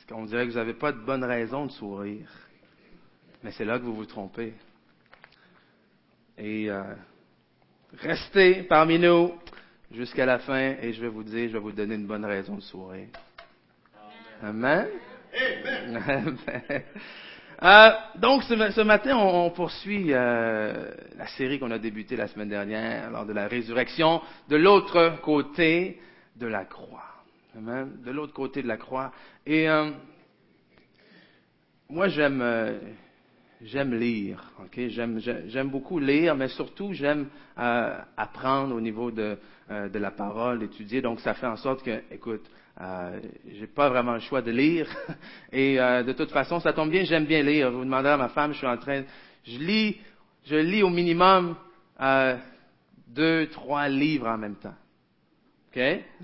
On dirait que vous n'avez pas de bonne raison de sourire. Mais c'est là que vous vous trompez. Et restez parmi nous jusqu'à la fin et je vais vous donner une bonne raison de sourire. Amen. Amen. Donc, ce matin, on poursuit la série qu'on a débutée la semaine dernière, lors de la résurrection, de l'autre côté de la croix. Amen. De l'autre côté de la croix. Et moi, j'aime lire. Okay? J'aime beaucoup lire, mais surtout, j'aime apprendre au niveau de la parole, d'étudier. Donc, ça fait en sorte que, écoute, j'ai pas vraiment le choix de lire. Et de toute façon, ça tombe bien, j'aime bien lire. Vous demanderez à ma femme, je lis au minimum 2-3 livres en même temps. OK?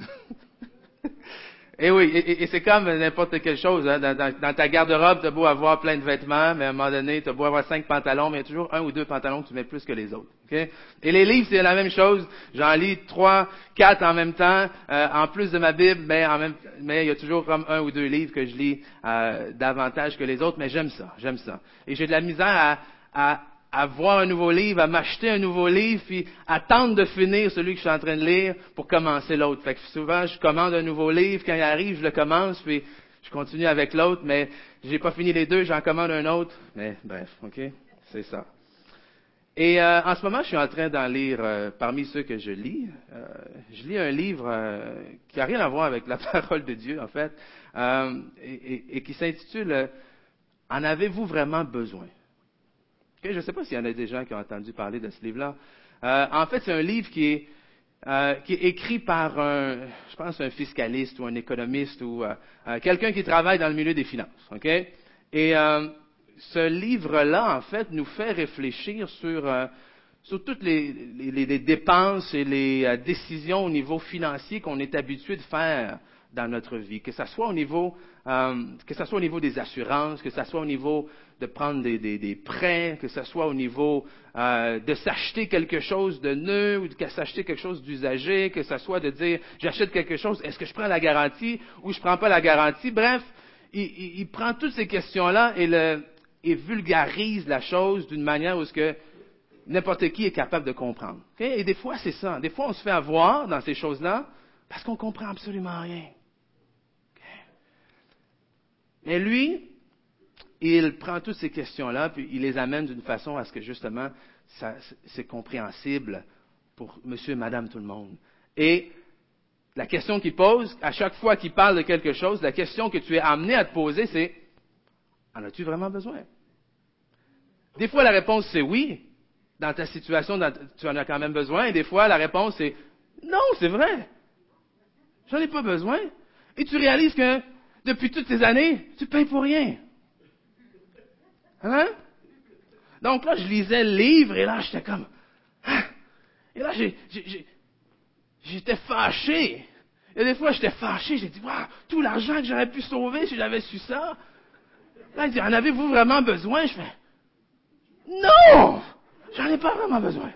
Et oui, et c'est comme n'importe quelle chose. Hein. Dans ta garde-robe, tu as beau avoir plein de vêtements, mais à un moment donné, tu as beau avoir 5 pantalons, mais il y a toujours 1 ou 2 pantalons que tu mets plus que les autres. Okay? Et les livres, c'est la même chose. J'en lis 3, 4 en même temps. En plus de ma Bible, mais il y a toujours comme 1 ou 2 livres que je lis davantage que les autres, mais j'aime ça. Et j'ai de la misère à voir un nouveau livre, à m'acheter un nouveau livre, puis attendre de finir celui que je suis en train de lire pour commencer l'autre. Fait que souvent, je commande un nouveau livre, quand il arrive, je le commence, puis je continue avec l'autre, mais j'ai pas fini les deux, j'en commande un autre. Mais bref, OK? C'est ça. Et en ce moment, je suis en train d'en lire, parmi ceux que je lis un livre qui n'a rien à voir avec la parole de Dieu, en fait, et qui s'intitule « En avez-vous vraiment besoin? » Okay, je ne sais pas s'il y en a des gens qui ont entendu parler de ce livre-là. En fait, c'est un livre qui est écrit par je pense, un fiscaliste ou un économiste ou quelqu'un qui travaille dans le milieu des finances. Okay? Et ce livre-là, en fait, nous fait réfléchir sur toutes les dépenses et les décisions au niveau financier qu'on est habitué de faire dans notre vie, que ça soit au niveau des assurances, que ça soit au niveau de prendre des prêts, que ça soit au niveau de s'acheter quelque chose de neuf ou de s'acheter quelque chose d'usagé, que ça soit de dire j'achète quelque chose, est-ce que je prends la garantie ou je prends pas la garantie? Bref, il prend toutes ces questions-là et vulgarise la chose d'une manière où ce que n'importe qui est capable de comprendre. Okay? Et des fois, c'est ça. Des fois, on se fait avoir dans ces choses-là parce qu'on comprend absolument rien. Mais lui, il prend toutes ces questions-là, puis il les amène d'une façon à ce que, justement, c'est compréhensible pour monsieur et madame tout le monde. Et la question qu'il pose, à chaque fois qu'il parle de quelque chose, la question que tu es amené à te poser, c'est « En as-tu vraiment besoin? » Des fois, la réponse, c'est oui. Dans ta situation, tu en as quand même besoin. Et des fois, la réponse, c'est « Non, c'est vrai. J'en ai pas besoin. » Et tu réalises que depuis toutes ces années, tu payes pour rien. Hein? Donc là, je lisais le livre et là, j'étais comme... Hein? Et là, j'étais fâché. Et des fois, j'étais fâché. J'ai dit, wow, tout l'argent que j'aurais pu sauver si j'avais su ça. Là, il dit, en avez-vous vraiment besoin? Je fais, non! J'en ai pas vraiment besoin.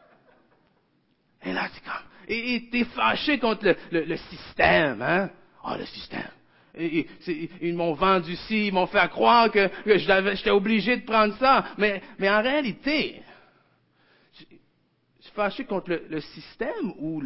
Et là, c'est comme... Et t'es fâché contre le système, hein? Ah, le système. Ils m'ont vendu ci, ils m'ont fait croire que j'étais obligé de prendre ça. Mais en réalité, je suis fâché contre le système ou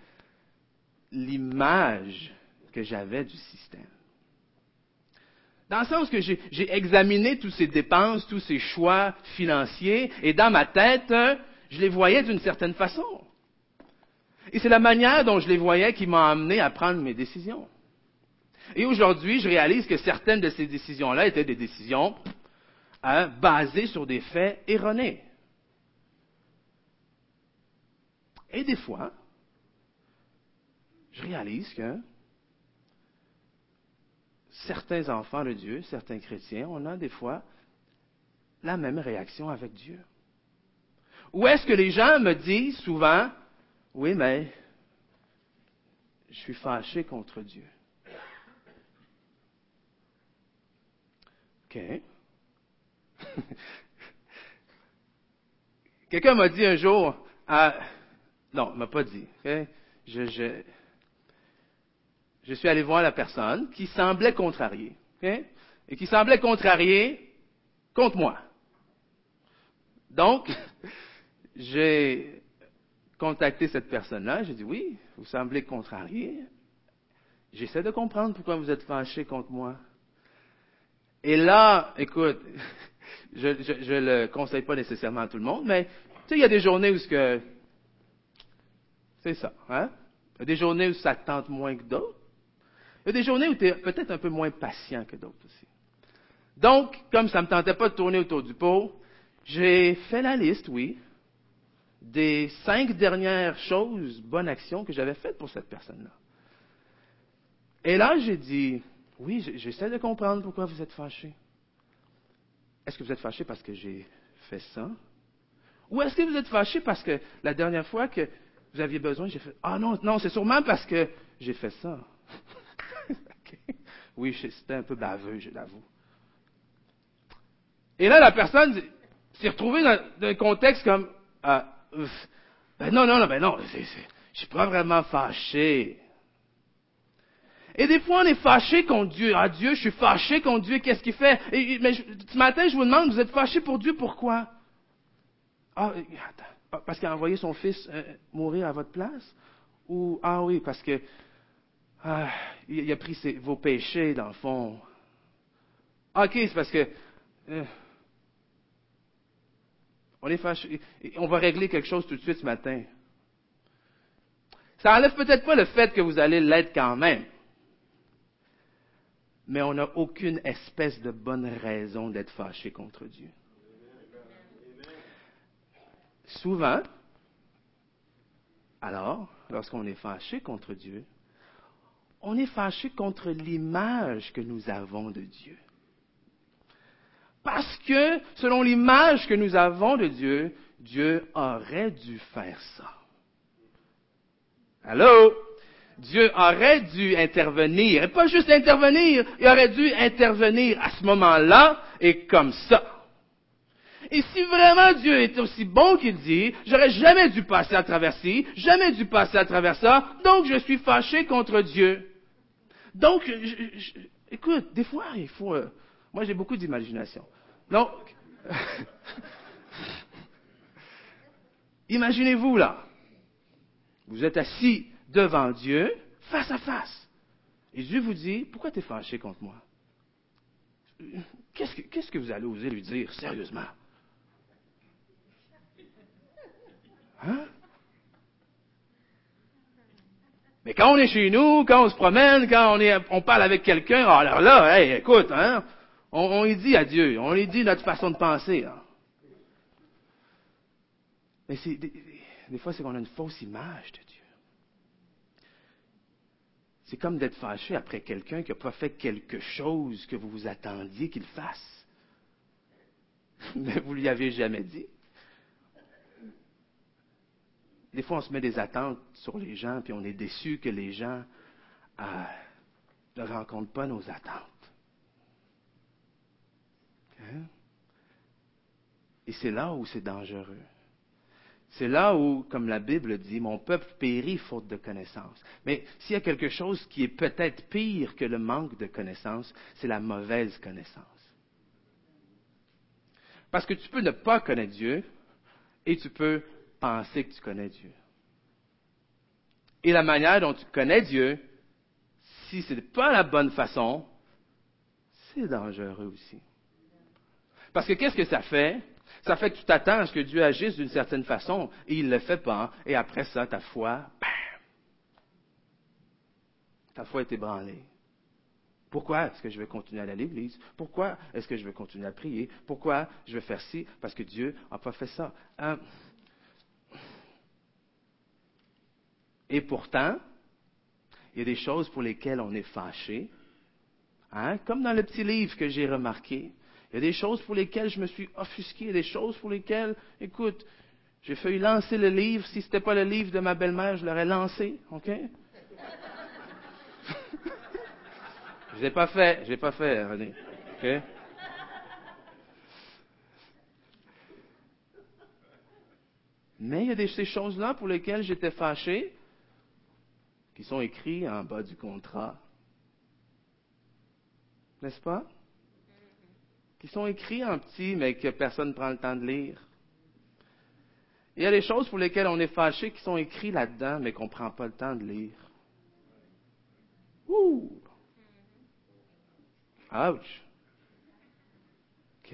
l'image que j'avais du système. Dans le sens que j'ai examiné toutes ces dépenses, tous ces choix financiers, et dans ma tête, je les voyais d'une certaine façon. Et c'est la manière dont je les voyais qui m'a amené à prendre mes décisions. Et aujourd'hui, je réalise que certaines de ces décisions-là étaient des décisions basées sur des faits erronés. Et des fois, je réalise que certains enfants de Dieu, certains chrétiens, on a des fois la même réaction avec Dieu. Ou est-ce que les gens me disent souvent, oui, mais je suis fâché contre Dieu. OK. Quelqu'un m'a dit un jour, non, il m'a pas dit. Okay? Je suis allé voir la personne qui semblait contrariée. OK? Et qui semblait contrarié contre moi. Donc, j'ai contacté cette personne-là, j'ai dit, oui, vous semblez contrarié. J'essaie de comprendre pourquoi vous êtes fâché contre moi. Et là, écoute, je le conseille pas nécessairement à tout le monde, mais tu sais, il y a des journées où c'est ça, hein? Il y a des journées où ça te tente moins que d'autres. Il y a des journées où tu es peut-être un peu moins patient que d'autres aussi. Donc, comme ça ne me tentait pas de tourner autour du pot, j'ai fait la liste, oui, des 5 dernières choses, bonnes actions que j'avais faites pour cette personne-là. Et là, j'ai dit, oui, j'essaie de comprendre pourquoi vous êtes fâché. Est-ce que vous êtes fâché parce que j'ai fait ça? Ou est-ce que vous êtes fâché parce que la dernière fois que vous aviez besoin, j'ai fait, ah non, non, c'est sûrement parce que j'ai fait ça. Okay. Oui, c'était un peu baveux, je l'avoue. Et là, la personne s'est retrouvée dans un contexte comme, ben non, je suis pas vraiment fâché. Et des fois, on est fâché contre Dieu. Ah, Dieu, je suis fâché contre Dieu, qu'est-ce qu'il fait? Mais ce matin, je vous demande, vous êtes fâché pour Dieu, pourquoi? Ah, attends, parce qu'il a envoyé son fils mourir à votre place? Ou, ah oui, parce que il a pris vos péchés, dans le fond. Ah, ok, c'est parce que on est fâché. On va régler quelque chose tout de suite ce matin. Ça enlève peut-être pas le fait que vous allez l'être quand même. Mais on n'a aucune espèce de bonne raison d'être fâché contre Dieu. Souvent, alors, lorsqu'on est fâché contre Dieu, on est fâché contre l'image que nous avons de Dieu. Parce que, selon l'image que nous avons de Dieu, Dieu aurait dû faire ça. Allô? Dieu aurait dû intervenir. Et pas juste intervenir, il aurait dû intervenir à ce moment-là et comme ça. Et si vraiment Dieu est aussi bon qu'il dit, j'aurais jamais dû passer à travers ci, jamais dû passer à travers ça, donc je suis fâché contre Dieu. Donc, écoute, des fois, il faut... moi, j'ai beaucoup d'imagination. Donc, imaginez-vous là, vous êtes assis devant Dieu, face à face. Et Dieu vous dit, pourquoi tu es fâché contre moi? Qu'est-ce que vous allez oser lui dire, sérieusement? Hein? Mais quand on est chez nous, quand on se promène, quand on parle avec quelqu'un, alors là, hey, écoute, hein, on y dit à Dieu, on lui dit notre façon de penser. Hein. Mais des fois, c'est qu'on a une fausse image de Dieu. C'est comme d'être fâché après quelqu'un qui n'a pas fait quelque chose que vous vous attendiez qu'il fasse. Mais vous ne lui avez jamais dit. Des fois, on se met des attentes sur les gens, puis on est déçu que les gens ne rencontrent pas nos attentes. Hein? Et c'est là où c'est dangereux. C'est là où, comme la Bible dit, mon peuple périt faute de connaissance. Mais s'il y a quelque chose qui est peut-être pire que le manque de connaissance, c'est la mauvaise connaissance. Parce que tu peux ne pas connaître Dieu et tu peux penser que tu connais Dieu. Et la manière dont tu connais Dieu, si ce n'est pas la bonne façon, c'est dangereux aussi. Parce que qu'est-ce que ça fait? Ça fait que tu t'attends à ce que Dieu agisse d'une certaine façon et il ne le fait pas. Et après ça, ta foi, bam! Ta foi est ébranlée. Pourquoi est-ce que je vais continuer à aller à l'église? Pourquoi est-ce que je vais continuer à prier? Pourquoi je vais faire ci? Parce que Dieu n'a pas fait ça. Et pourtant, il y a des choses pour lesquelles on est fâché. Hein? Comme dans le petit livre que j'ai remarqué. Il y a des choses pour lesquelles je me suis offusqué. Il y a des choses pour lesquelles, écoute, j'ai failli lancer le livre. Si ce n'était pas le livre de ma belle-mère, je l'aurais lancé. OK? Je l'ai pas fait, René. OK? Mais il y a ces choses-là pour lesquelles j'étais fâché, qui sont écrites en bas du contrat. n'est-ce pas? Qui sont écrits en petit, mais que personne ne prend le temps de lire. Il y a des choses pour lesquelles on est fâché qui sont écrites là-dedans, mais qu'on ne prend pas le temps de lire. Ouh! Ouch! OK?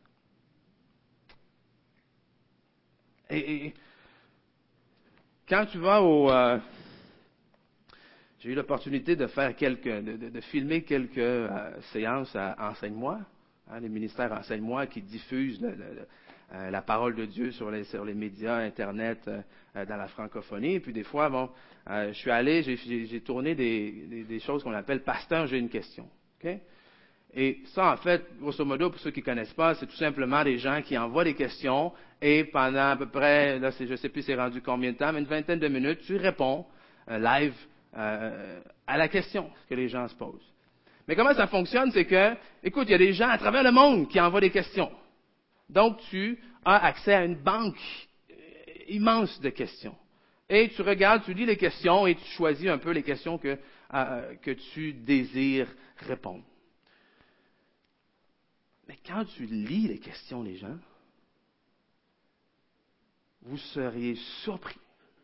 Et quand tu vas j'ai eu l'opportunité de faire de filmer quelques séances à Enseigne-moi, les ministères Enseigne-moi qui diffusent la parole de Dieu sur les médias, Internet, dans la francophonie. Et puis des fois, je suis allé, j'ai tourné des choses qu'on appelle Pasteur, j'ai une question. Okay? Et ça, en fait, grosso modo, pour ceux qui ne connaissent pas, c'est tout simplement des gens qui envoient des questions et pendant à peu près, là, je ne sais plus c'est rendu combien de temps, mais une vingtaine de minutes, tu réponds live à la question que les gens se posent. Mais comment ça fonctionne, c'est que, écoute, il y a des gens à travers le monde qui envoient des questions. Donc, tu as accès à une banque immense de questions. Et tu regardes, tu lis les questions et tu choisis un peu les questions que tu désires répondre. Mais quand tu lis les questions des gens, vous seriez surpris.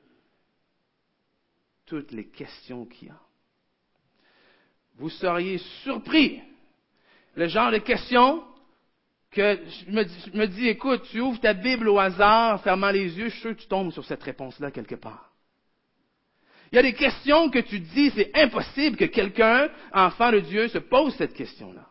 Toutes les questions qu'il y a. Vous seriez surpris. Le genre de questions que je me dis, écoute, tu ouvres ta Bible au hasard, fermant les yeux, je suis sûr que tu tombes sur cette réponse-là quelque part. Il y a des questions que tu dis, c'est impossible que quelqu'un, enfant de Dieu, se pose cette question-là.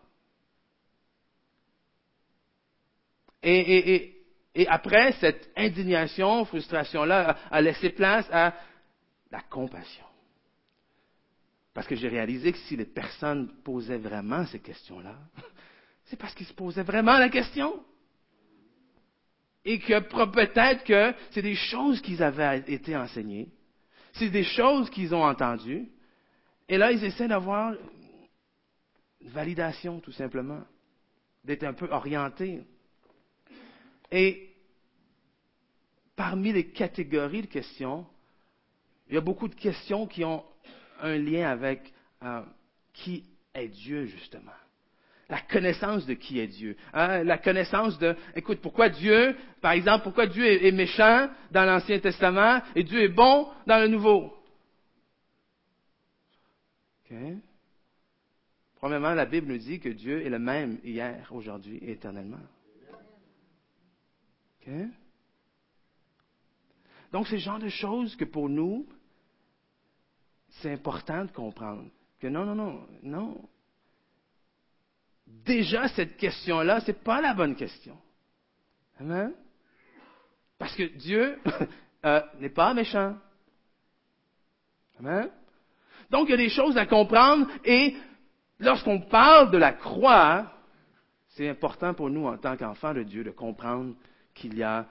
Et après, cette indignation, frustration-là a laissé place à la compassion. Parce que j'ai réalisé que si les personnes posaient vraiment ces questions-là, c'est parce qu'ils se posaient vraiment la question. Et que peut-être que c'est des choses qu'ils avaient été enseignées, c'est des choses qu'ils ont entendues, et là, ils essaient d'avoir une validation, tout simplement, d'être un peu orientés. Et parmi les catégories de questions, il y a beaucoup de questions qui ont un lien avec qui est Dieu, justement. La connaissance de qui est Dieu. La connaissance de, écoute, pourquoi Dieu, par exemple, pourquoi Dieu est méchant dans l'Ancien Testament et Dieu est bon dans le Nouveau. Okay. Premièrement, la Bible nous dit que Dieu est le même hier, aujourd'hui et éternellement. Okay. Donc, c'est le genre de choses que pour nous, c'est important de comprendre. Que non. Déjà, cette question-là, c'est pas la bonne question. Amen? Parce que Dieu n'est pas méchant. Amen? Donc, il y a des choses à comprendre et lorsqu'on parle de la croix, c'est important pour nous, en tant qu'enfants de Dieu, de comprendre qu'il y a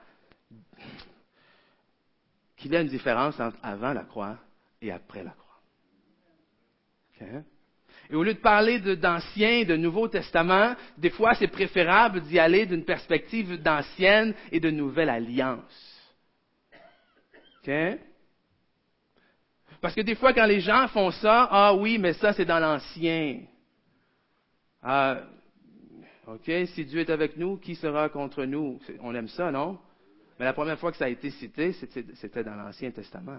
une différence entre avant la croix et après la croix. Okay? Et au lieu de parler d'Ancien et de Nouveau Testament, des fois, c'est préférable d'y aller d'une perspective d'Ancienne et de Nouvelle Alliance. Okay? Parce que des fois, quand les gens font ça, ah oui, mais ça, c'est dans l'Ancien. OK, si Dieu est avec nous, qui sera contre nous? On aime ça, non? Mais la première fois que ça a été cité, c'était dans l'Ancien Testament.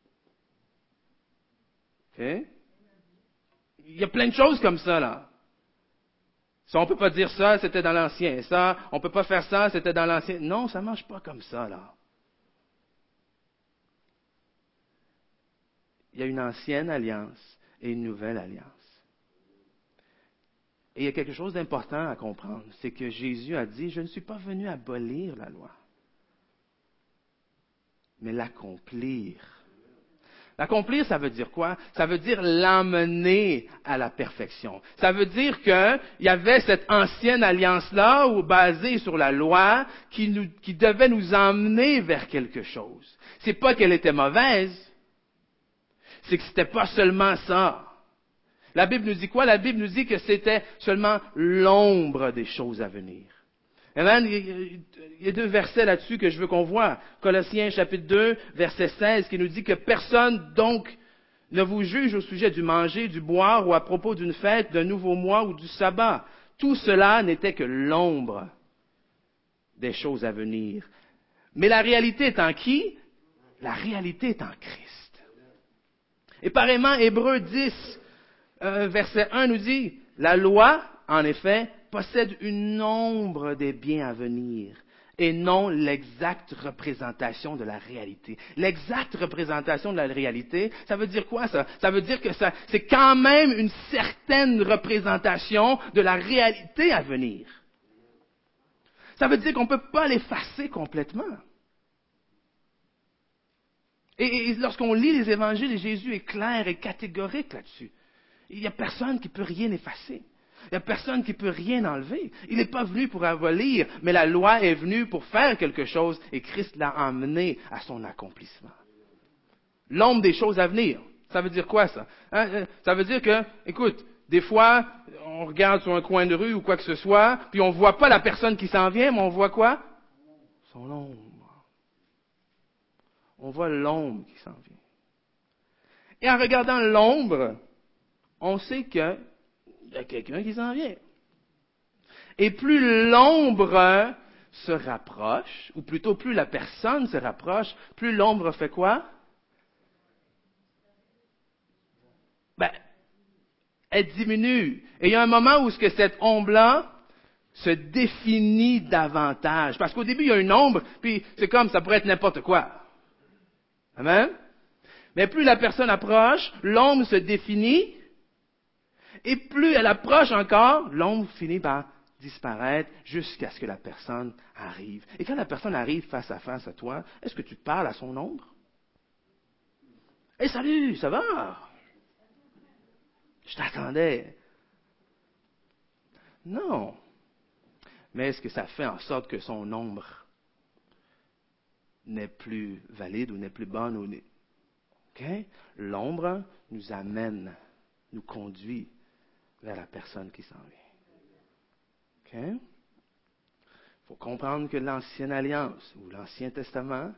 OK? Il y a plein de choses comme ça, là. Ça, on ne peut pas dire ça, c'était dans l'Ancien. Ça, on ne peut pas faire ça, c'était dans l'Ancien. Non, ça ne marche pas comme ça, là. Il y a une ancienne alliance et une nouvelle alliance. Et il y a quelque chose d'important à comprendre, c'est que Jésus a dit, je ne suis pas venu abolir la loi, mais l'accomplir. L'accomplir, ça veut dire quoi? Ça veut dire l'emmener à la perfection. Ça veut dire qu'il y avait cette ancienne alliance-là, basée sur la loi, qui devait nous emmener vers quelque chose. C'est pas qu'elle était mauvaise, c'est que c'était pas seulement ça. La Bible nous dit quoi? La Bible nous dit que c'était seulement l'ombre des choses à venir. Amen. Il y a 2 versets là-dessus que je veux qu'on voit. Colossiens chapitre 2, verset 16, qui nous dit que personne donc ne vous juge au sujet du manger, du boire ou à propos d'une fête, d'un nouveau mois ou du sabbat. Tout cela n'était que l'ombre des choses à venir. Mais la réalité est en qui? La réalité est en Christ. Et pareillement, Hébreux 10, verset 1 nous dit, la loi, en effet, possède une ombre des biens à venir et non l'exacte représentation de la réalité. L'exacte représentation de la réalité, ça veut dire quoi ça? Ça veut dire que c'est quand même une certaine représentation de la réalité à venir. Ça veut dire qu'on ne peut pas l'effacer complètement. Et lorsqu'on lit les évangiles, Jésus est clair et catégorique là-dessus. Il n'y a personne qui peut rien effacer. Il n'y a personne qui peut rien enlever. Il n'est pas venu pour abolir, mais la loi est venue pour faire quelque chose et Christ l'a emmené à son accomplissement. L'ombre des choses à venir. Ça veut dire quoi ça? Ça veut dire que, écoute, des fois, on regarde sur un coin de rue ou quoi que ce soit, puis on ne voit pas la personne qui s'en vient, mais on voit quoi? Son ombre. On voit l'ombre qui s'en vient. Et en regardant l'ombre, on sait qu'il y a quelqu'un qui s'en vient. Et plus l'ombre se rapproche, ou plutôt plus la personne se rapproche, plus l'ombre fait quoi? Elle diminue. Et il y a un moment où cette ombre-là se définit davantage. Parce qu'au début, il y a une ombre, puis c'est comme ça pourrait être n'importe quoi. Amen? Mais plus la personne approche, l'ombre se définit, et plus elle approche encore, l'ombre finit par disparaître jusqu'à ce que la personne arrive. Et quand la personne arrive face à toi, est-ce que tu parles à son ombre? Hey, salut, ça va? Je t'attendais. Non. Mais est-ce que ça fait en sorte que son ombre n'est plus valide ou n'est plus bonne? Okay? L'ombre nous amène, nous conduit vers la personne qui s'en vient. Okay? Il faut comprendre que l'Ancienne Alliance ou l'Ancien Testament,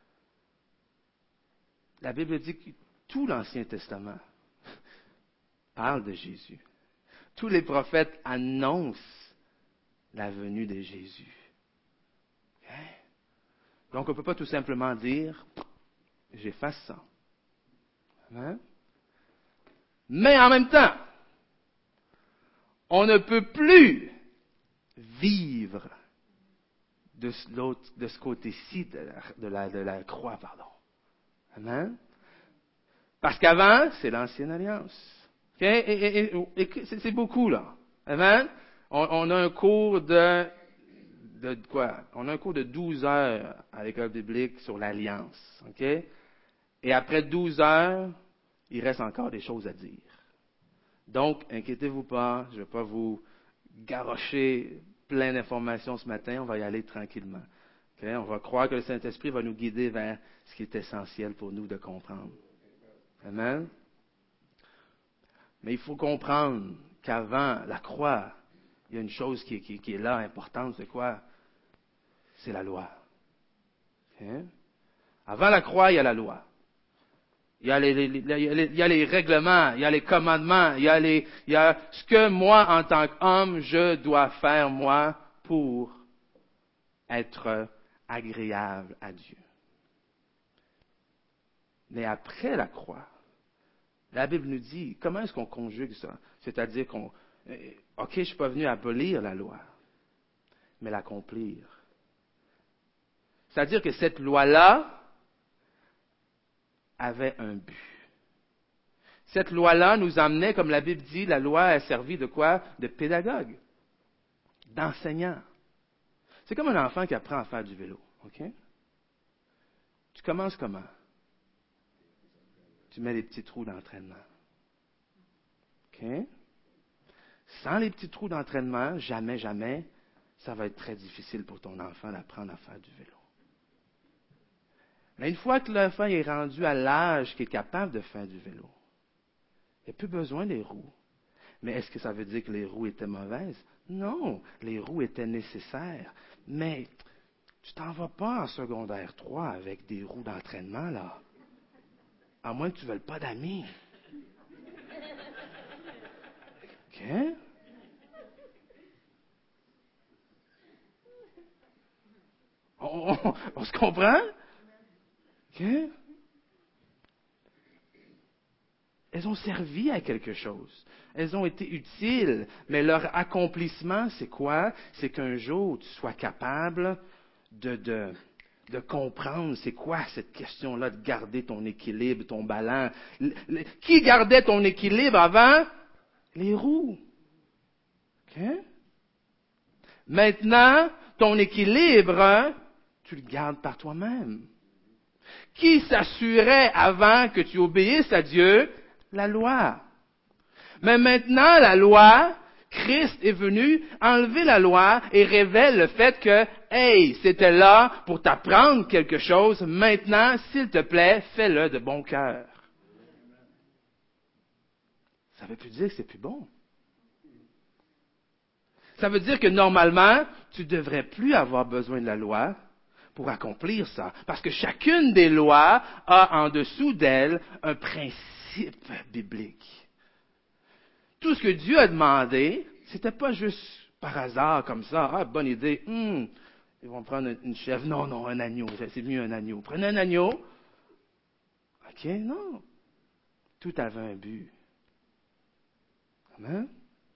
la Bible dit que tout l'Ancien Testament parle de Jésus. Tous les prophètes annoncent la venue de Jésus. Okay? Donc on ne peut pas tout simplement dire, j'efface ça. Hein? Mais en même temps, on ne peut plus vivre de ce côté-ci de la croix, pardon. Amen? Parce qu'avant, c'est l'Ancienne Alliance. Okay? Et c'est beaucoup, là. Amen? On a un cours de quoi? On a un cours de 12 heures à l'école biblique sur l'Alliance. Okay? Et après 12 heures, il reste encore des choses à dire. Donc, inquiétez-vous pas, je ne vais pas vous garrocher plein d'informations ce matin, on va y aller tranquillement. Okay? On va croire que le Saint-Esprit va nous guider vers ce qui est essentiel pour nous de comprendre. Amen? Mais il faut comprendre qu'avant la croix, il y a une chose qui est là, importante, c'est quoi? C'est la loi. Okay? Avant la croix, il y a la loi. Il y a les règlements, il y a les commandements, il y a ce que moi, en tant qu'homme, je dois faire, moi, pour être agréable à Dieu. Mais après la croix, la Bible nous dit, comment est-ce qu'on conjugue ça? C'est-à-dire OK, je ne suis pas venu abolir la loi, mais l'accomplir. C'est-à-dire que cette loi-là avait un but. Cette loi-là nous emmenait, comme la Bible dit, la loi a servi de quoi? De pédagogue, d'enseignant. C'est comme un enfant qui apprend à faire du vélo. OK? Tu commences comment? Tu mets les petits trous d'entraînement. OK? Sans les petits trous d'entraînement, jamais, ça va être très difficile pour ton enfant d'apprendre à faire du vélo. Mais une fois que l'enfant est rendu à l'âge qu'il est capable de faire du vélo, il n'y a plus besoin des roues. Mais est-ce que ça veut dire que les roues étaient mauvaises? Non, les roues étaient nécessaires. Mais tu t'en vas pas en secondaire 3 avec des roues d'entraînement, là. À moins que tu ne veuilles pas d'amis. On se comprend? OK? Elles ont servi à quelque chose. Elles ont été utiles, mais leur accomplissement, c'est quoi? C'est qu'un jour, tu sois capable de comprendre c'est quoi cette question-là de garder ton équilibre, ton ballon. Qui gardait ton équilibre avant? Les roues. OK? Maintenant, ton équilibre, tu le gardes par toi-même. Qui s'assurait avant que tu obéisses à Dieu? La loi. Mais maintenant, la loi, Christ est venu enlever la loi et révèle le fait que, hey, c'était là pour t'apprendre quelque chose. Maintenant, s'il te plaît, fais-le de bon cœur. Ça veut plus dire que c'est plus bon. Ça veut dire que normalement, tu ne devrais plus avoir besoin de la loi pour accomplir ça. Parce que chacune des lois a en dessous d'elle un principe biblique. Tout ce que Dieu a demandé, c'était pas juste par hasard comme ça. Ah, bonne idée. Ils vont prendre une chèvre. Non, un agneau. C'est mieux un agneau. Prenez un agneau. OK, non. Tout avait un but. Amen?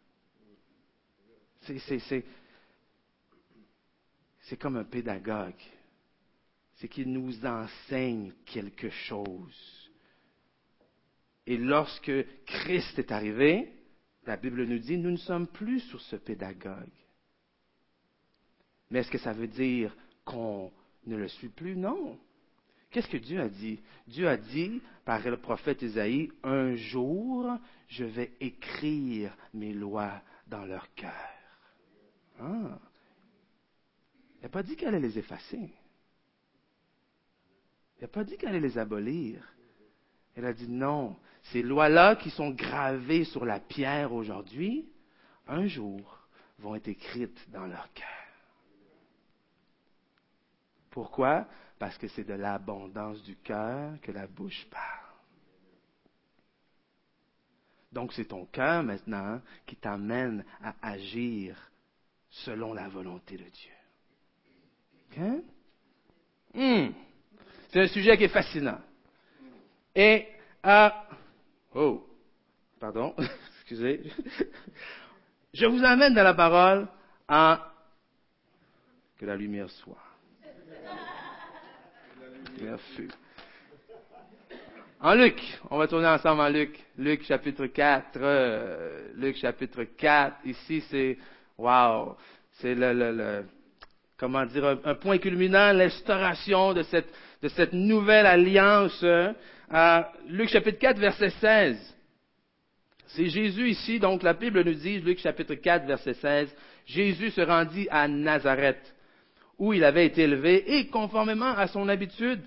C'est comme un pédagogue. C'est qu'il nous enseigne quelque chose. Et lorsque Christ est arrivé, la Bible nous dit, nous ne sommes plus sur ce pédagogue. Mais est-ce que ça veut dire qu'on ne le suit plus? Non. Qu'est-ce que Dieu a dit? Dieu a dit, par le prophète Isaïe, un jour, je vais écrire mes lois dans leur cœur. Ah. Il n'a pas dit qu'elle allait les effacer. Il n'a pas dit qu'elle allait les abolir. Elle a dit non. Ces lois-là qui sont gravées sur la pierre aujourd'hui, un jour, vont être écrites dans leur cœur. Pourquoi? Parce que c'est de l'abondance du cœur que la bouche parle. Donc c'est ton cœur maintenant qui t'amène à agir selon la volonté de Dieu. OK? C'est un sujet qui est fascinant. Et, pardon, excusez. Je vous amène dans la parole en que la lumière soit. Merci. En Luc, on va tourner ensemble en Luc. Luc chapitre 4. Luc chapitre 4. Ici, c'est, wow, c'est comment dire, un point culminant, l'instauration de cette nouvelle alliance. Luc chapitre 4, verset 16. C'est Jésus ici, donc la Bible nous dit, Luc chapitre 4, verset 16, Jésus se rendit à Nazareth, où il avait été élevé, et conformément à son habitude,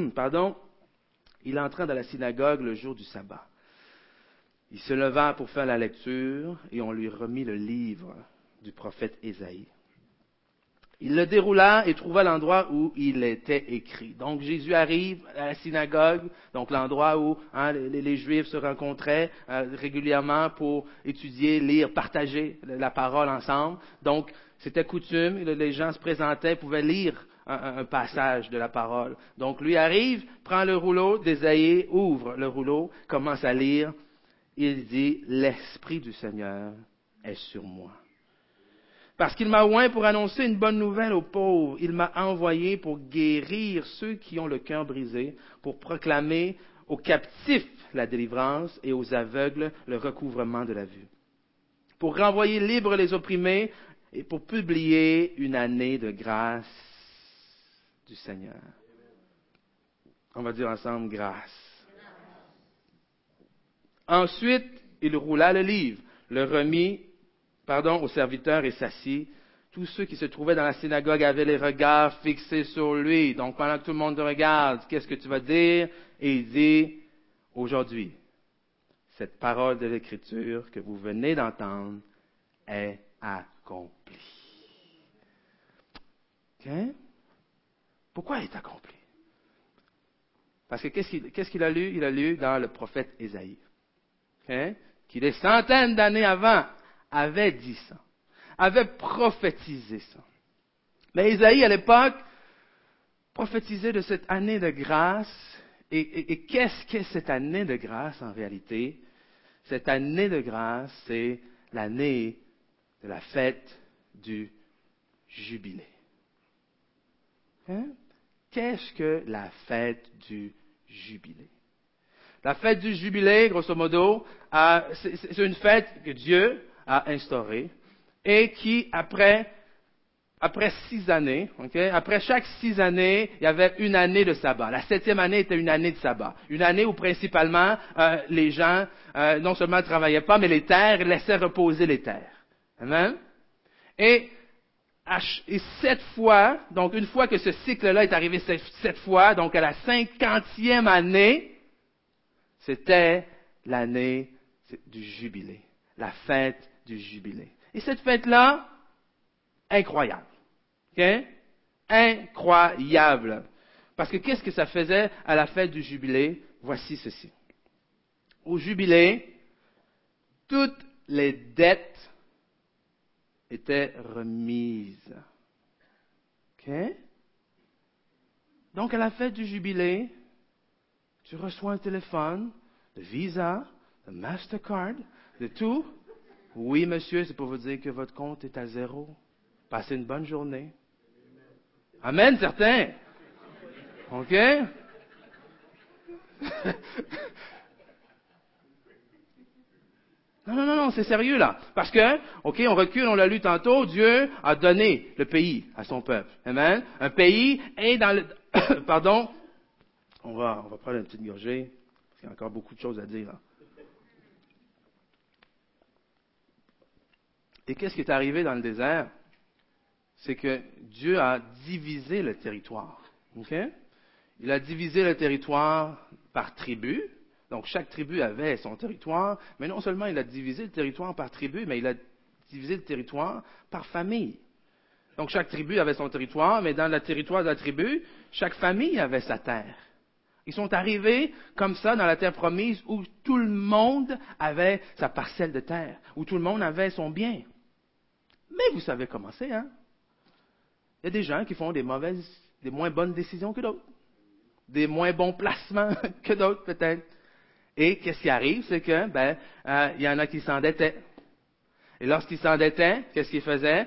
il entra dans la synagogue le jour du sabbat. Il se leva pour faire la lecture, et on lui remit le livre du prophète Ésaïe. Il le déroula et trouva l'endroit où il était écrit. Donc Jésus arrive à la synagogue, donc l'endroit où les Juifs se rencontraient régulièrement pour étudier, lire, partager la parole ensemble. Donc c'était coutume, les gens se présentaient, pouvaient lire un passage de la parole. Donc lui arrive, prend le rouleau d'Ésaïe, ouvre le rouleau, commence à lire. Il dit, l'Esprit du Seigneur est sur moi. Parce qu'il m'a oint pour annoncer une bonne nouvelle aux pauvres. Il m'a envoyé pour guérir ceux qui ont le cœur brisé, pour proclamer aux captifs la délivrance et aux aveugles le recouvrement de la vue. Pour renvoyer libres les opprimés et pour publier une année de grâce du Seigneur. On va dire ensemble grâce. Ensuite, il roula le livre, le remit au serviteur et s'assit. Tous ceux qui se trouvaient dans la synagogue avaient les regards fixés sur lui. Donc, pendant que tout le monde te regarde, qu'est-ce que tu vas dire? Et il dit, aujourd'hui, cette parole de l'Écriture que vous venez d'entendre est accomplie. OK? Pourquoi elle est accomplie? Parce que qu'est-ce qu'il a lu? Il a lu dans le prophète Ésaïe. OK? Qui des centaines d'années avant avait dit ça, avait prophétisé ça. Mais Ésaïe, à l'époque, prophétisait de cette année de grâce. Et qu'est-ce qu'est cette année de grâce en réalité? Cette année de grâce, c'est l'année de la fête du jubilé. Hein? Qu'est-ce que la fête du jubilé? La fête du jubilé, grosso modo, c'est une fête que Dieu a instaurée et qui, après 6 années, après chaque 6 années, il y avait une année de sabbat. La 7e année était une année de sabbat. Une année où principalement les gens non seulement ne travaillaient pas, mais les terres laissaient reposer les terres. Amen? Et 7 fois, donc une fois que ce cycle-là est arrivé 7 fois, donc à la 50e année, c'était l'année du jubilé, la fête du jubilé. Et cette fête-là, incroyable. Okay? Incroyable. Parce que qu'est-ce que ça faisait à la fête du jubilé? Voici ceci. Au jubilé, toutes les dettes étaient remises. Okay? Donc à la fête du jubilé, tu reçois un téléphone, de Visa, de Mastercard, de tout. Oui, monsieur, c'est pour vous dire que votre compte est à 0. Passez une bonne journée. Amen, certains. OK? Non, c'est sérieux là. Parce que, OK, on recule, on l'a lu tantôt, Dieu a donné le pays à son peuple. Amen? Un pays est dans le... Pardon? On va prendre une petite gorgée, parce qu'il y a encore beaucoup de choses à dire là. Et qu'est-ce qui est arrivé dans le désert? C'est que Dieu a divisé le territoire. OK? Il a divisé le territoire par tribu. Donc, chaque tribu avait son territoire. Mais non seulement il a divisé le territoire par tribu, mais il a divisé le territoire par famille. Donc, chaque tribu avait son territoire, mais dans le territoire de la tribu, chaque famille avait sa terre. Ils sont arrivés comme ça dans la terre promise où tout le monde avait sa parcelle de terre, où tout le monde avait son bien. Mais vous savez comment c'est, hein? Il y a des gens qui font des moins bonnes décisions que d'autres. Des moins bons placements que d'autres, peut-être. Et qu'est-ce qui arrive? C'est que, il y en a qui s'endettaient. Et lorsqu'ils s'endettaient, qu'est-ce qu'ils faisaient?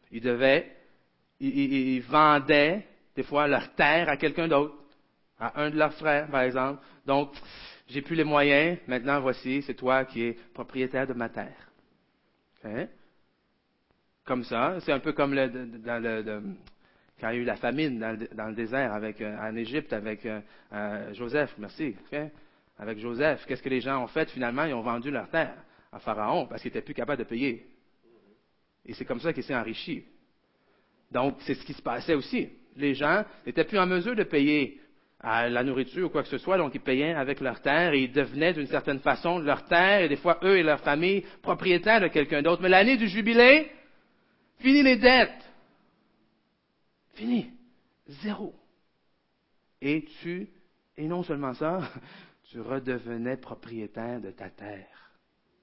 Ils vendaient, des fois, leur terre à quelqu'un d'autre. À un de leurs frères, par exemple. Donc, j'ai plus les moyens, maintenant voici, c'est toi qui es propriétaire de ma terre. Okay? Comme ça, c'est un peu comme quand il y a eu la famine dans le désert en Égypte avec Joseph, merci. Okay? Avec Joseph, qu'est-ce que les gens ont fait finalement? Ils ont vendu leur terre à Pharaon parce qu'ils n'étaient plus capables de payer. Et c'est comme ça qu'il s'est enrichi. Donc, c'est ce qui se passait aussi. Les gens n'étaient plus en mesure de payer la nourriture ou quoi que ce soit, donc ils payaient avec leur terre et ils devenaient d'une certaine façon leur terre et des fois eux et leur famille propriétaires de quelqu'un d'autre. Mais l'année du jubilé, fini les dettes. Fini. 0. Et non seulement ça, tu redevenais propriétaire de ta terre.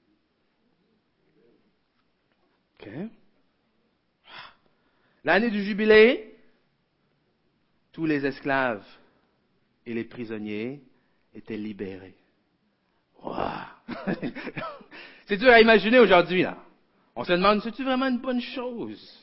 OK? L'année du jubilé, tous les esclaves et les prisonniers étaient libérés. Wow! C'est dur à imaginer aujourd'hui, là. On se demande, c'est-tu vraiment une bonne chose?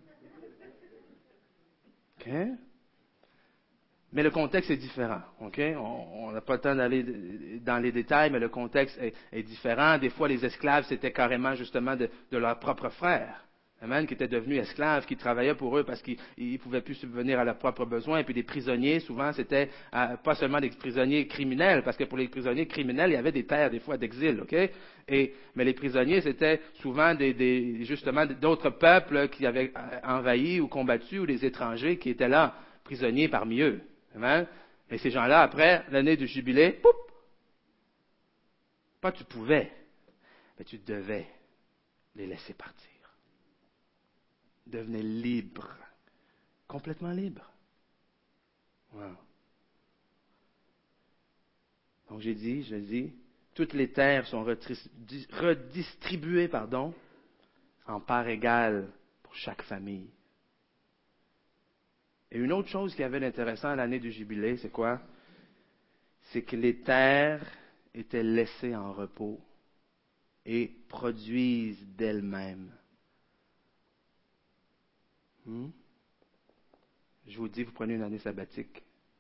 OK? Mais le contexte est différent. OK? On n'a pas le temps d'aller dans les détails, mais le contexte est différent. Des fois, les esclaves, c'était carrément justement de leurs propres frères. Amen, qui étaient devenus esclaves, qui travaillaient pour eux parce qu'ils ne pouvaient plus subvenir à leurs propres besoins. Et puis des prisonniers, souvent, c'était pas seulement des prisonniers criminels, parce que pour les prisonniers criminels, il y avait des terres, des fois, d'exil, OK? Mais les prisonniers, c'était souvent justement d'autres peuples qui avaient envahi ou combattu, ou des étrangers qui étaient là, prisonniers parmi eux. Amen? Et ces gens-là, après l'année du jubilé, poup! Pas tu pouvais, mais tu devais les laisser partir. Devenez libre. Complètement libre. Wow. Donc je dis, toutes les terres sont redistribuées, en parts égales pour chaque famille. Et une autre chose qui avait d'intéressant à l'année du jubilé, c'est quoi? C'est que les terres étaient laissées en repos et produisent d'elles-mêmes. Je vous dis, vous prenez une année sabbatique.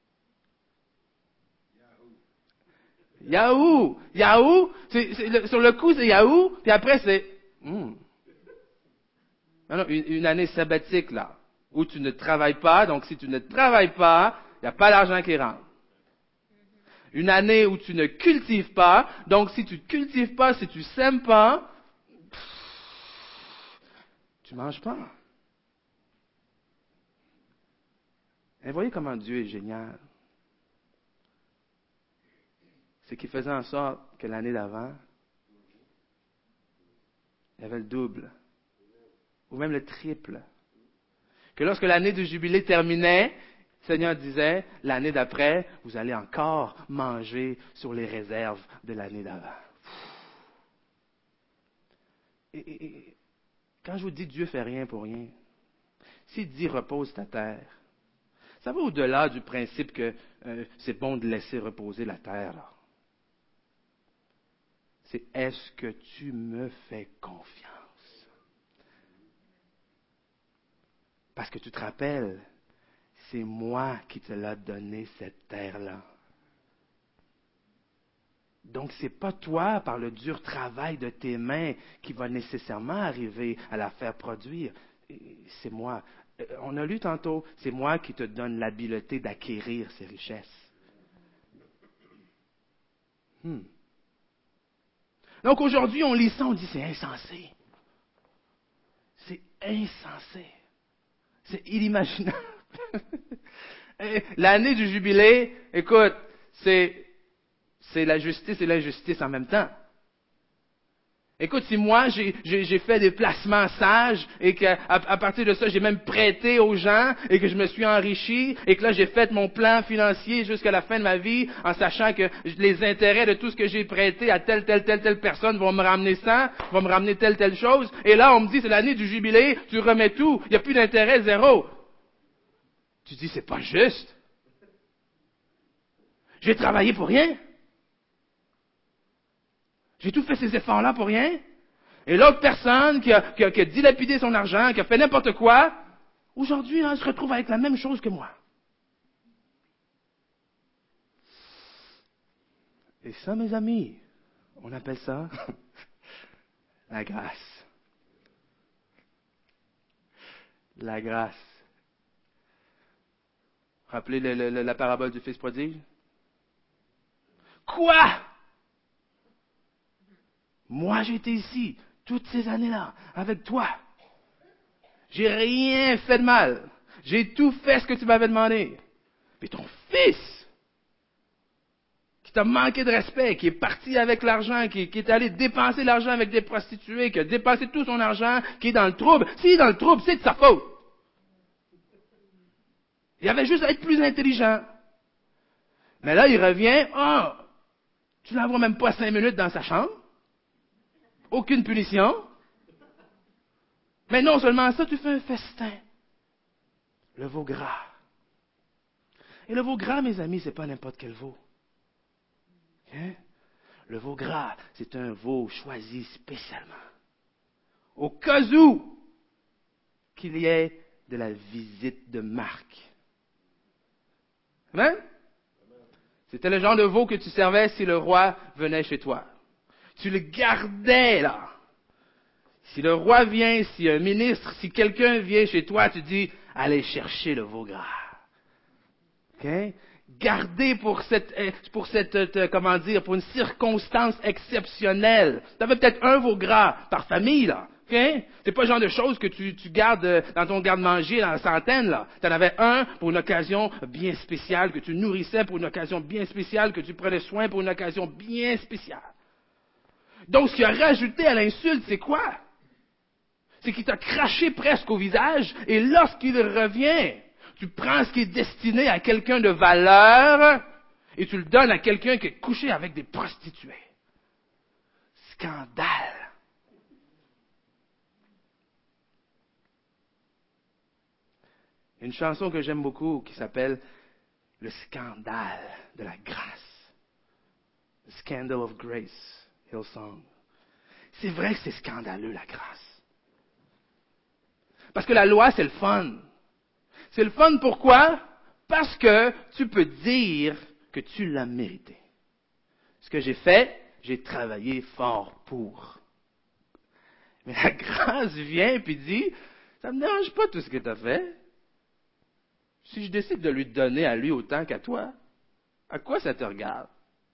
Yahoo! Yahoo! Sur le coup, c'est Yahoo, puis après, c'est... Non, une année sabbatique, là, où tu ne travailles pas. Donc, si tu ne travailles pas, il n'y a pas d'argent qui rentre. Une année où tu ne cultives pas. Donc, si tu ne cultives pas, si tu ne sèmes pas, tu ne manges pas. Et voyez comment Dieu est génial. C'est qu'il faisait en sorte que l'année d'avant, il y avait le double, ou même le triple. Que lorsque l'année du jubilé terminait, le Seigneur disait, l'année d'après, vous allez encore manger sur les réserves de l'année d'avant. Et quand je vous dis Dieu fait rien pour rien, s'il dit repose ta terre, ça va au-delà du principe que c'est bon de laisser reposer la terre. Là. C'est est-ce que tu me fais confiance? Parce que tu te rappelles, c'est moi qui te l'ai donné cette terre-là. Donc, ce n'est pas toi, par le dur travail de tes mains, qui va nécessairement arriver à la faire produire. C'est moi. On a lu tantôt, c'est moi qui te donne l'habileté d'acquérir ces richesses. Donc, aujourd'hui, on lit ça, on dit c'est insensé. C'est insensé. C'est inimaginable. L'année du jubilé, écoute, c'est la justice et l'injustice en même temps. Écoute, si moi j'ai fait des placements sages et qu'à partir de ça j'ai même prêté aux gens et que je me suis enrichi et que là j'ai fait mon plan financier jusqu'à la fin de ma vie en sachant que les intérêts de tout ce que j'ai prêté à telle personne vont me ramener ça, vont me ramener telle chose, et là on me dit c'est l'année du jubilé, tu remets tout, il n'y a plus d'intérêt, zéro. Tu dis c'est pas juste. J'ai travaillé pour rien. J'ai tout fait ces efforts-là pour rien. Et l'autre personne qui a dilapidé son argent, qui a fait n'importe quoi, aujourd'hui, elle se retrouve avec la même chose que moi. Et ça, mes amis, on appelle ça la grâce. La grâce. Rappelez la parabole du fils prodigue? Quoi? Moi, j'ai été ici, toutes ces années-là, avec toi. J'ai rien fait de mal. J'ai tout fait ce que tu m'avais demandé. Mais ton fils, qui t'a manqué de respect, qui est parti avec l'argent, qui est allé dépenser l'argent avec des prostituées, qui a dépensé tout son argent, qui est dans le trouble, s'il est dans le trouble, c'est de sa faute. Il avait juste à être plus intelligent. Mais là, il revient, tu l'envoies même pas 5 minutes dans sa chambre. Aucune punition. Mais non seulement ça, tu fais un festin. Le veau gras. Et le veau gras, mes amis, c'est pas n'importe quel veau. Hein? Le veau gras, c'est un veau choisi spécialement. Au cas où qu'il y ait de la visite de Marc. Amen? C'était le genre de veau que tu servais si le roi venait chez toi. Tu le gardais là. Si le roi vient, si un ministre, si quelqu'un vient chez toi, tu dis, allez chercher le veau gras. OK? Gardez pour pour une circonstance exceptionnelle. Tu avais peut-être un veau gras par famille, là. OK? C'est pas le genre de choses que tu gardes dans ton garde-manger dans la centaine, là. Tu en avais un pour une occasion bien spéciale, que tu nourrissais pour une occasion bien spéciale, que tu prenais soin pour une occasion bien spéciale. Donc, ce qu'il a rajouté à l'insulte, c'est quoi? C'est qu'il t'a craché presque au visage, et lorsqu'il revient, tu prends ce qui est destiné à quelqu'un de valeur, et tu le donnes à quelqu'un qui est couché avec des prostituées. Scandale! Une chanson que j'aime beaucoup qui s'appelle Le scandale de la grâce. The Scandal of Grace, Hillsong. C'est vrai que c'est scandaleux, la grâce. Parce que la loi, c'est le fun. C'est le fun pourquoi? Parce que tu peux dire que tu l'as mérité. Ce que j'ai fait, j'ai travaillé fort pour. Mais la grâce vient et puis dit, ça ne me dérange pas tout ce que tu as fait. Si je décide de lui donner à lui autant qu'à toi, à quoi ça te regarde?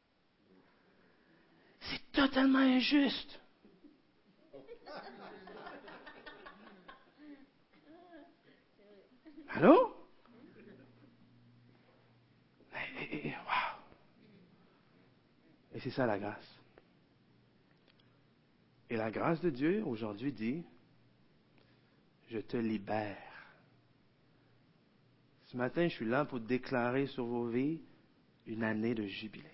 C'est totalement injuste. Allô? Wow. Et c'est ça la grâce. Et la grâce de Dieu aujourd'hui dit, je te libère. Ce matin, je suis là pour déclarer sur vos vies une année de jubilé.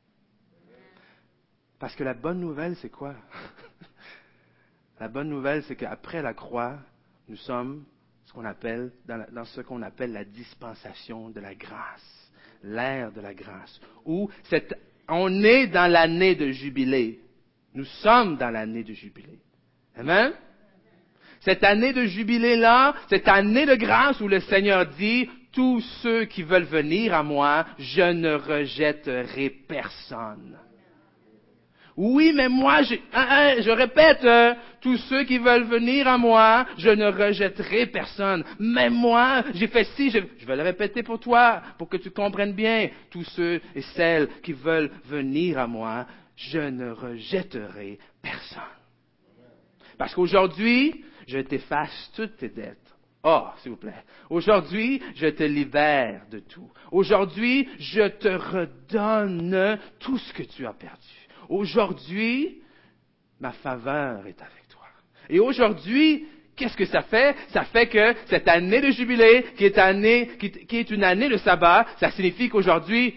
Parce que la bonne nouvelle, c'est quoi? La bonne nouvelle, c'est qu'après la croix, nous sommes ce qu'on appelle, dans ce qu'on appelle la dispensation de la grâce, l'ère de la grâce, où on est dans l'année de jubilé. Nous sommes dans l'année de jubilé. Amen? Cette année de jubilé-là, cette année de grâce où le Seigneur dit, tous ceux qui veulent venir à moi, je ne rejetterai personne. Oui, mais moi, je répète, tous ceux qui veulent venir à moi, je ne rejetterai personne. Même moi, j'ai fait ci, je vais le répéter pour toi, pour que tu comprennes bien. Tous ceux et celles qui veulent venir à moi, je ne rejetterai personne. Parce qu'aujourd'hui, je t'efface toutes tes dettes. Oh, s'il vous plaît. Aujourd'hui, je te libère de tout. Aujourd'hui, je te redonne tout ce que tu as perdu. Aujourd'hui, ma faveur est avec toi. Et aujourd'hui, qu'est-ce que ça fait? Ça fait que cette année de jubilé, qui est une année de sabbat, ça signifie qu'aujourd'hui,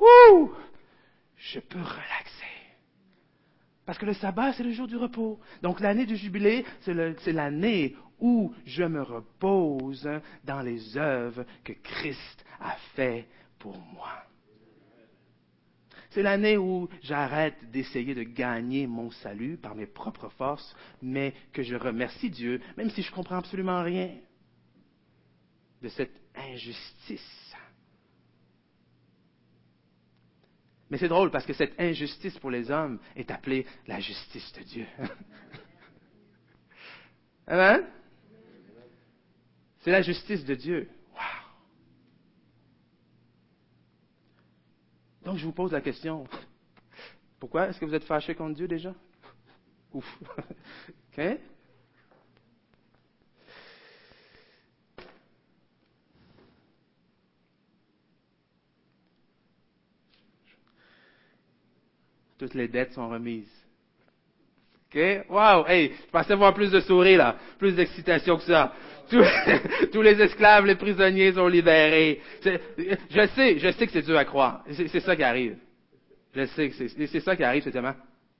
je peux relaxer. Parce que le sabbat, c'est le jour du repos. Donc l'année du jubilé, c'est l'année où je me repose dans les œuvres que Christ a fait pour moi. C'est l'année où j'arrête d'essayer de gagner mon salut par mes propres forces, mais que je remercie Dieu, même si je ne comprends absolument rien de cette injustice. Mais c'est drôle parce que cette injustice pour les hommes est appelée la justice de Dieu. Amen? C'est la justice de Dieu. Wow! Donc je vous pose la question. Pourquoi est-ce que vous êtes fâché contre Dieu déjà? Ouf. OK? Toutes les dettes sont remises. OK? Wow! Hey, je pensais voir plus de sourires là, plus d'excitation que ça. Tous les esclaves, les prisonniers sont libérés. Je sais que c'est dur à croire. C'est ça qui arrive. Je sais que c'est ça qui arrive, c'est tellement.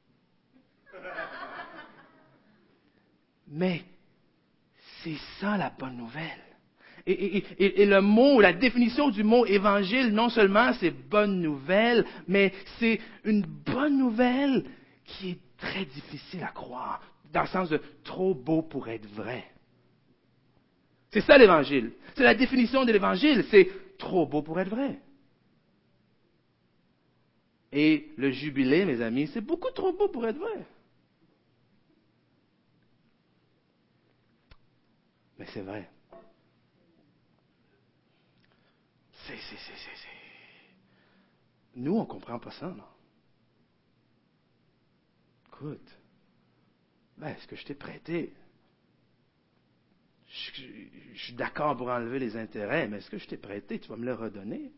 Mais c'est ça la bonne nouvelle. Et le mot, la définition du mot évangile, non seulement c'est bonne nouvelle, mais c'est une bonne nouvelle qui est très difficile à croire, dans le sens de trop beau pour être vrai. C'est ça l'évangile. C'est la définition de l'évangile, c'est trop beau pour être vrai. Et le jubilé, mes amis, c'est beaucoup trop beau pour être vrai. Mais c'est vrai. C'est. Nous, on ne comprend pas ça, non? Écoute, ce que je t'ai prêté, je suis d'accord pour enlever les intérêts, mais ce que je t'ai prêté, tu vas me le redonner?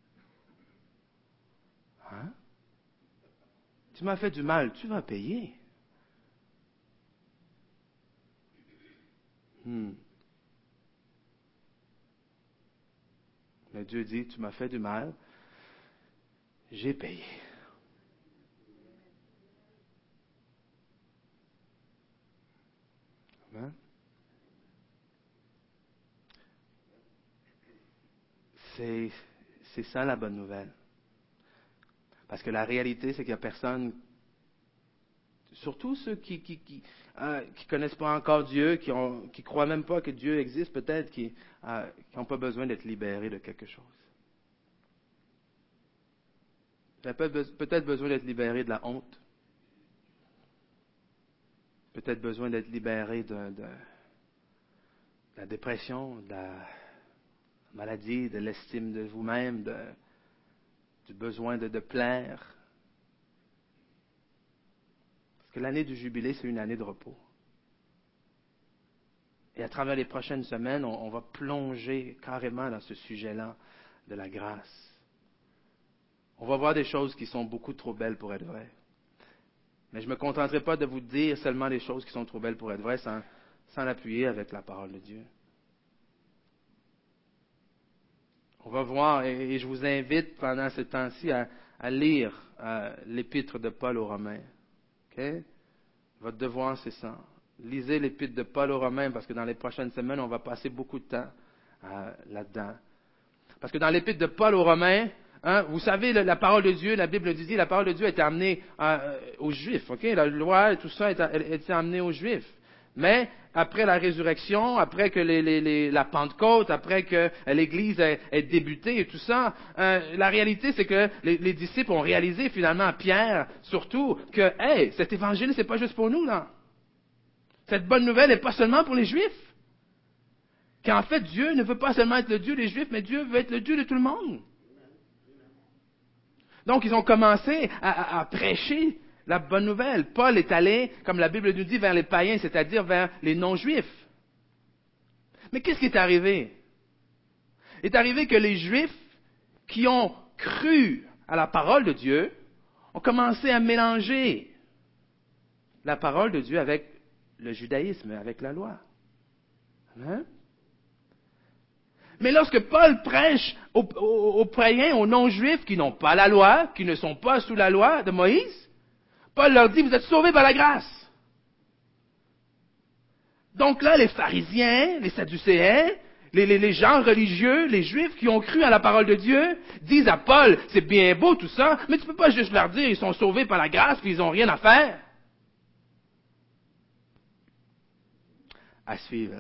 Hein? Tu m'as fait du mal, tu vas payer. Mais Dieu dit, tu m'as fait du mal, j'ai payé. Amen. C'est ça la bonne nouvelle. Parce que la réalité, c'est qu'il n'y a personne, surtout ceux qui connaissent pas encore Dieu, qui croient même pas que Dieu existe, peut-être, qui n'ont pas besoin d'être libérés de quelque chose. Ils ont peut-être besoin d'être libérés de la honte. Peut-être besoin d'être libérés de la dépression, de la maladie, de l'estime de vous-même, du besoin de plaire. Parce que l'année du jubilé, c'est une année de repos. Et à travers les prochaines semaines, on va plonger carrément dans ce sujet-là de la grâce. On va voir des choses qui sont beaucoup trop belles pour être vraies. Mais je ne me contenterai pas de vous dire seulement les choses qui sont trop belles pour être vraies sans l'appuyer avec la parole de Dieu. On va voir, et je vous invite pendant ce temps-ci à lire l'épître de Paul aux Romains. Okay? Votre devoir, c'est ça. Lisez l'épître de Paul aux Romains parce que dans les prochaines semaines, on va passer beaucoup de temps là-dedans. Parce que dans l'épître de Paul aux Romains, vous savez, la parole de Dieu, la Bible dit, la parole de Dieu a été amenée aux Juifs. Okay? La loi et tout ça a été amenée aux Juifs. Mais après la résurrection, après que la Pentecôte, après que l'Église ait débuté et tout ça, la réalité c'est que les disciples ont réalisé finalement, Pierre surtout, que cet évangile c'est pas juste pour nous là. Cette bonne nouvelle n'est pas seulement pour les Juifs. Qu'en fait Dieu ne veut pas seulement être le Dieu des Juifs, mais Dieu veut être le Dieu de tout le monde. Donc ils ont commencé à prêcher la bonne nouvelle. Paul est allé, comme la Bible nous dit, vers les païens, c'est-à-dire vers les non-juifs. Mais qu'est-ce qui est arrivé? Il est arrivé que les Juifs qui ont cru à la parole de Dieu ont commencé à mélanger la parole de Dieu avec le judaïsme, avec la loi. Hein? Mais lorsque Paul prêche aux païens, aux non-juifs qui n'ont pas la loi, qui ne sont pas sous la loi de Moïse, Paul leur dit, vous êtes sauvés par la grâce. Donc là, les pharisiens, les sadducéens, les gens religieux, les juifs qui ont cru à la parole de Dieu, disent à Paul, c'est bien beau tout ça, mais tu peux pas juste leur dire, ils sont sauvés par la grâce, puis ils n'ont rien à faire. À suivre.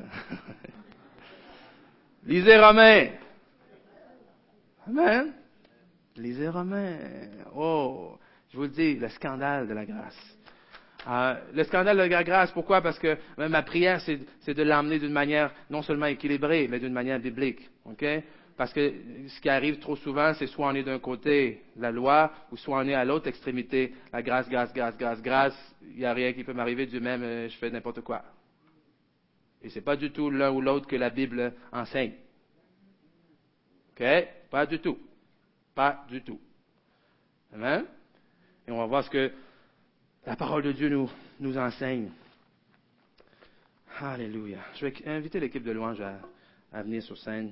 Lisez Romains. Amen. Lisez Romains. Oh, je vous le dis, le scandale de la grâce. Le scandale de la grâce, pourquoi? Parce que ma prière, c'est de l'emmener d'une manière non seulement équilibrée, mais d'une manière biblique. Okay? Parce que ce qui arrive trop souvent, c'est soit on est d'un côté la loi, ou soit on est à l'autre extrémité, la grâce, grâce, grâce, grâce, grâce. Il n'y a rien qui peut m'arriver, Dieu même, je fais n'importe quoi. Et c'est pas du tout l'un ou l'autre que la Bible enseigne. OK? Pas du tout. Pas du tout. Amen? Et on va voir ce que la parole de Dieu nous enseigne. Alléluia. Je vais inviter l'équipe de louange à venir sur scène.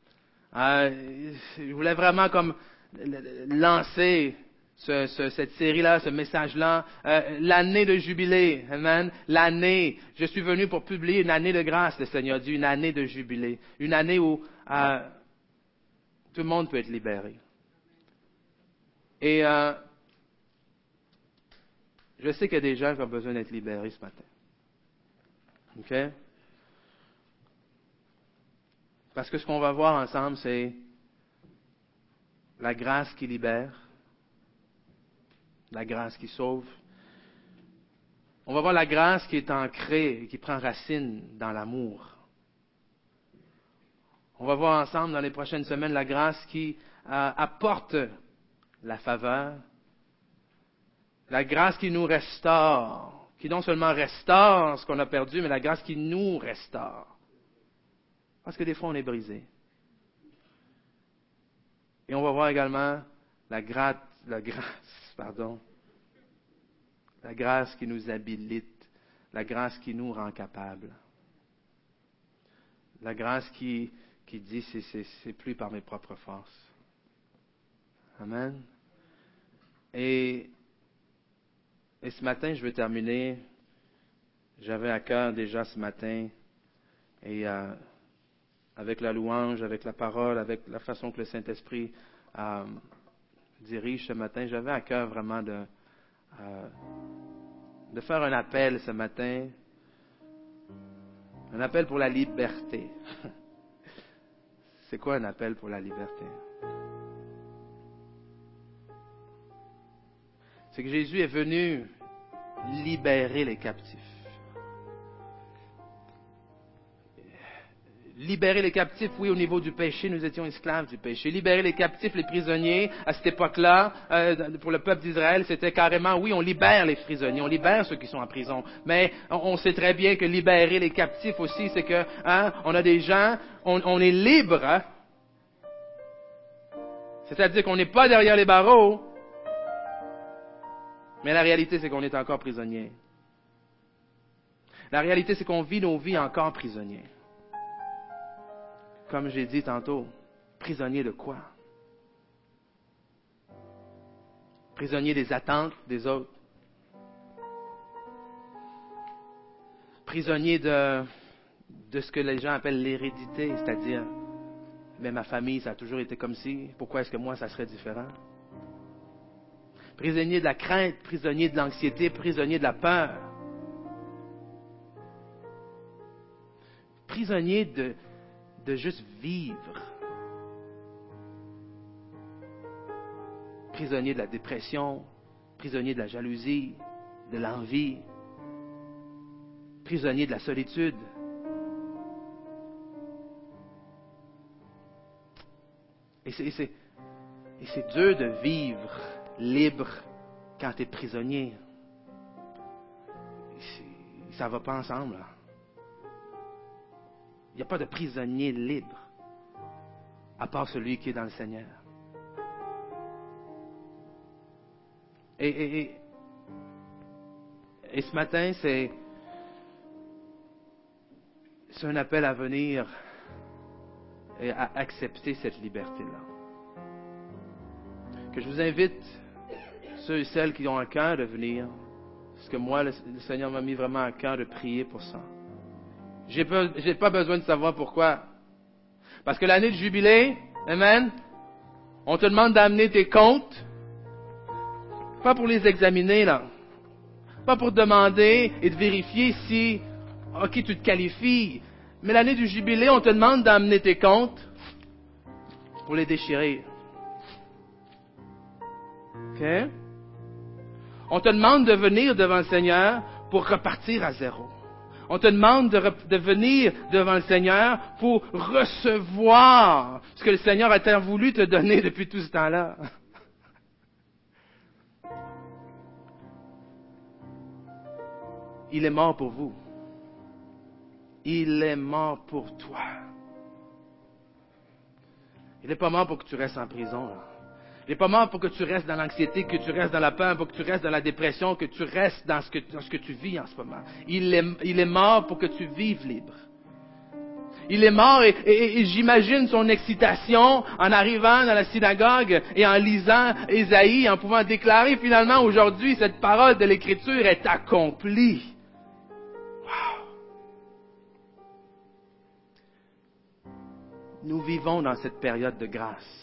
Je voulais vraiment comme lancer cette série-là, ce message-là, l'année de jubilé, amen, l'année, je suis venu pour publier une année de grâce, le Seigneur dit, une année de jubilé, une année où tout le monde peut être libéré. Et je sais qu'il y a des gens qui ont besoin d'être libérés ce matin. OK? Parce que ce qu'on va voir ensemble, c'est la grâce qui libère, la grâce qui sauve. On va voir la grâce qui est ancrée et qui prend racine dans l'amour. On va voir ensemble dans les prochaines semaines la grâce qui apporte la faveur, la grâce qui nous restaure, qui non seulement restaure ce qu'on a perdu, mais la grâce qui nous restaure. Parce que des fois, on est brisé. Et on va voir également la grâce qui nous habilite, la grâce qui nous rend capables. La grâce qui dit, c'est plus par mes propres forces. Amen. Et ce matin, je vais terminer. J'avais à cœur déjà ce matin, et avec la louange, avec la parole, avec la façon que le Saint-Esprit dirige ce matin. J'avais à cœur vraiment de faire un appel ce matin, un appel pour la liberté. C'est quoi un appel pour la liberté? C'est que Jésus est venu libérer les captifs. Libérer les captifs, oui, au niveau du péché, nous étions esclaves du péché. Libérer les captifs, les prisonniers, à cette époque-là, pour le peuple d'Israël, c'était carrément, oui, on libère les prisonniers, on libère ceux qui sont en prison. Mais on sait très bien que libérer les captifs aussi, c'est que, on a des gens, on est libre, hein? C'est-à-dire qu'on n'est pas derrière les barreaux, mais la réalité, c'est qu'on est encore prisonnier. La réalité, c'est qu'on vit nos vies encore prisonniers. Comme j'ai dit tantôt, prisonnier de quoi? Prisonnier des attentes des autres. Prisonnier de ce que les gens appellent l'hérédité, c'est-à-dire, mais ma famille, ça a toujours été comme ci, pourquoi est-ce que moi, ça serait différent? Prisonnier de la crainte, prisonnier de l'anxiété, prisonnier de la peur. Prisonnier de juste vivre. Prisonnier de la dépression, prisonnier de la jalousie, de l'envie, prisonnier de la solitude. Et c'est dur de vivre libre quand tu es prisonnier. Ça ne va pas ensemble. Là. Il n'y a pas de prisonnier libre, à part celui qui est dans le Seigneur. Et ce matin, c'est un appel à venir et à accepter cette liberté-là. Que je vous invite, ceux et celles qui ont un cœur de venir, parce que moi, le Seigneur m'a mis vraiment à cœur de prier pour ça. J'ai pas besoin de savoir pourquoi. Parce que l'année de jubilé, amen, on te demande d'amener tes comptes, pas pour les examiner, là. Pas pour demander et de vérifier si, ok, tu te qualifies. Mais l'année du jubilé, on te demande d'amener tes comptes pour les déchirer. Ok? On te demande de venir devant le Seigneur pour repartir à zéro. On te demande de venir devant le Seigneur pour recevoir ce que le Seigneur a tant voulu te donner depuis tout ce temps-là. Il est mort pour vous. Il est mort pour toi. Il n'est pas mort pour que tu restes en prison. Là. Il n'est pas mort pour que tu restes dans l'anxiété, que tu restes dans la peur, pour que tu restes dans la dépression, que tu restes dans ce que tu vis en ce moment. Il est mort pour que tu vives libre. Il est mort et j'imagine son excitation en arrivant dans la synagogue et en lisant Ésaïe, en pouvant déclarer finalement aujourd'hui cette parole de l'Écriture est accomplie. Wow. Nous vivons dans cette période de grâce.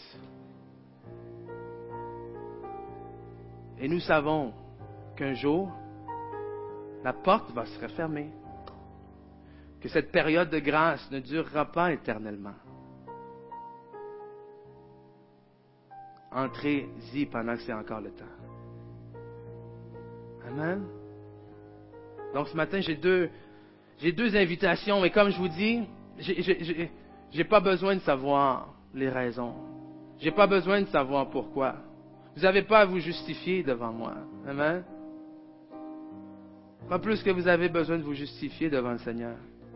Et nous savons qu'un jour, la porte va se refermer. Que cette période de grâce ne durera pas éternellement. Entrez-y pendant que c'est encore le temps. Amen. Donc ce matin, j'ai deux invitations. Et comme je vous dis, j'ai pas besoin de savoir les raisons. J'ai pas besoin de savoir pourquoi. Vous n'avez pas à vous justifier devant moi. Amen. Pas plus que vous avez besoin de vous justifier devant le Seigneur.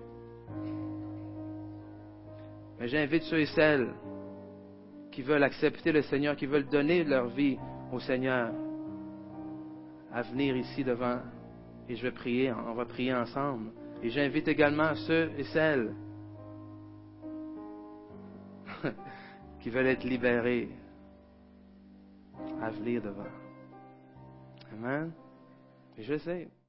Mais j'invite ceux et celles qui veulent accepter le Seigneur, qui veulent donner leur vie au Seigneur, à venir ici devant. Et je vais prier, on va prier ensemble. Et j'invite également ceux et celles qui veulent être libérés à venir devant. Amen. Et je sais.